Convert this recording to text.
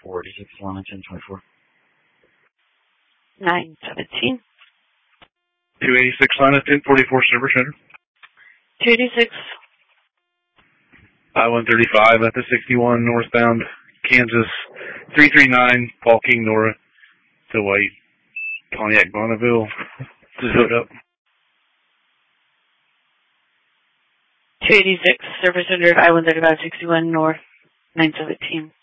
486 Lana 1024. 917. 286 Lana 1044 Service Center. 286. I-135 at the 61 northbound Kansas 339 Paul King Nora to White Pontiac Bonneville. Just hooked up. 286 Service Center, I-135 61 North 917.